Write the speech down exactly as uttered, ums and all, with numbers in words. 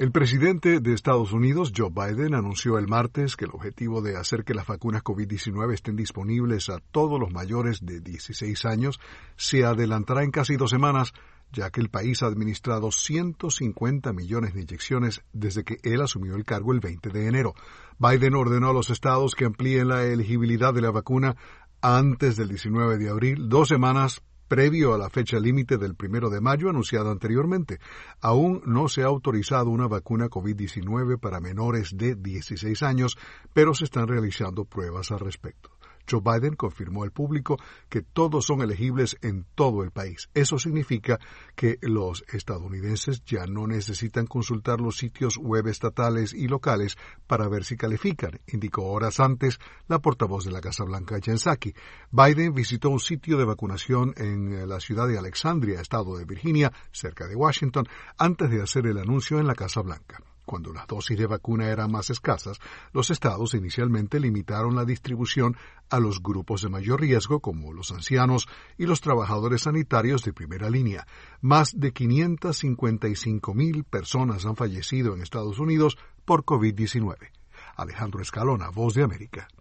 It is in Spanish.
El presidente de Estados Unidos, Joe Biden, anunció el martes que el objetivo de hacer que las vacunas COVID diecinueve estén disponibles a todos los mayores de dieciséis años se adelantará en casi dos semanas, ya que el país ha administrado ciento cincuenta millones de inyecciones desde que él asumió el cargo el veinte de enero. Biden ordenó a los estados que amplíen la elegibilidad de la vacuna antes del diecinueve de abril, dos semanas previo a la fecha límite del primero de mayo anunciada anteriormente. Aún no se ha autorizado una vacuna COVID diecinueve para menores de dieciséis años, pero se están realizando pruebas al respecto. Joe Biden confirmó al público que todos son elegibles en todo el país. Eso significa que los estadounidenses ya no necesitan consultar los sitios web estatales y locales para ver si califican, indicó horas antes la portavoz de la Casa Blanca, Jen Psaki. Biden visitó un sitio de vacunación en la ciudad de Alexandria, estado de Virginia, cerca de Washington, antes de hacer el anuncio en la Casa Blanca. Cuando las dosis de vacuna eran más escasas, los estados inicialmente limitaron la distribución a los grupos de mayor riesgo, como los ancianos y los trabajadores sanitarios de primera línea. Más de quinientas cincuenta y cinco mil personas han fallecido en Estados Unidos por COVID diecinueve. Alejandro Escalona, Voz de América.